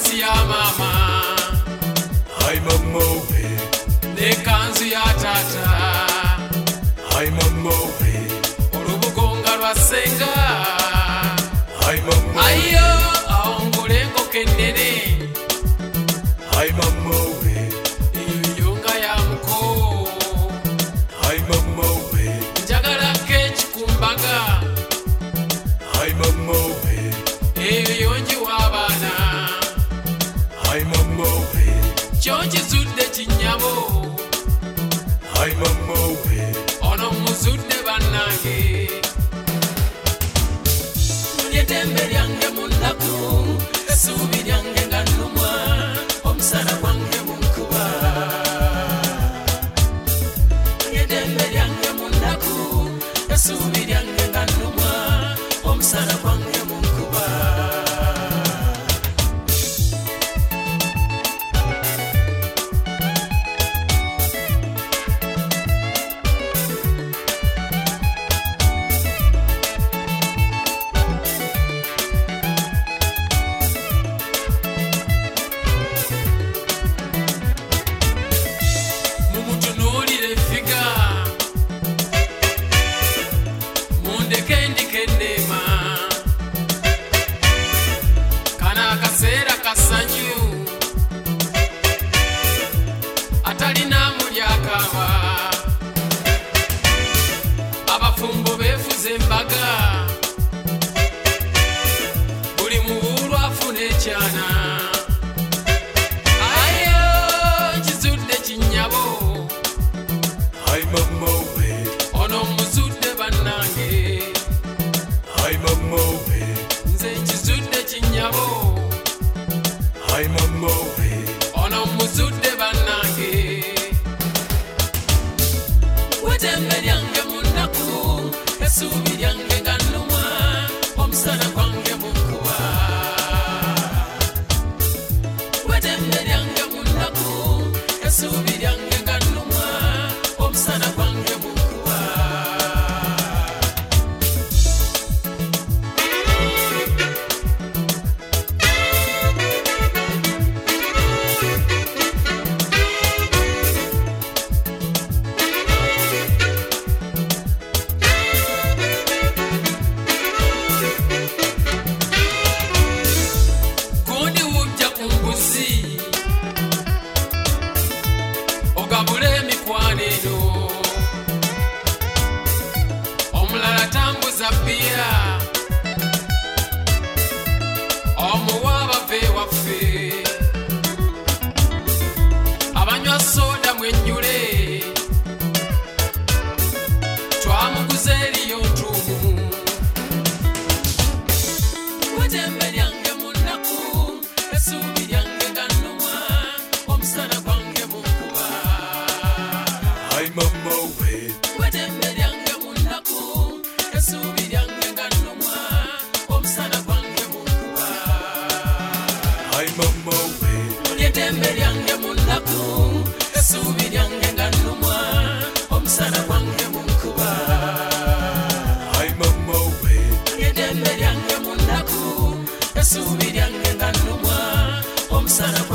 Gomasi ya mama, Hi mama we, ne kanzu ya tata, hi mama we, olubugonga lwa senga. hi mama, Ayo aongole nkokennene, hi mama we, yunga ya muko, hi mama we, njagala kenchi kumbaga, hi mama we, ebiyonji w'abaana, hi mama we, kyokizudde kinyabo, hi mama we, ono muzudde bannange. Eddembe lyange mu nnaku, essuubi lyange nga nnumwa, omusana gwange mu nkuba. Eddembe lyange mu nnaku, essuubi lyange nga nnumwa, omusana gwange mu nkuba. Mumutunuulire effiga, mundeke ndike enneema, kano akaseera kasanyu, atalina mulyakaaba, abafumbo beefuze embaga, buli muwuulu afuna ekyana. Ayo kizudde kinyabo, hi mama we, ono muzudde bannange, hi mama we, nze kizudde kinyabo, hi mama we, ono muzudde bannange. Weddembe lyange mu nnaku, essuubi lyange nga nnumwa, omusana gwange mu nkuba. Weddembe lyange mu nnaku, essuubi lyange nga nnumwa, omusana gwange mu nkuba. Gundi wujja ku mbuzi, ogabule emikwano eno, omulala tambuza bbiya, omuwa abava ewaffe, abanywa soda mwennyule, twamuguza eriyo ntuumu. Weddembe lyange mu nnaku, essuubi lyange nga nnumwa, omusana gwange mu nkuba. hi mama we, Weddembe lyange mu nnaku, essuubi lyange nga nnumwa, omusana gwange mu nkuba. hi mama we, Eddembe lyange mu nnaku, essuubi lyange nga nnumwa, omusana gwange mu nkuba. hi mama we, Eddembe lyange mu nnaku, essuubi lyange nga nnumwa, omusana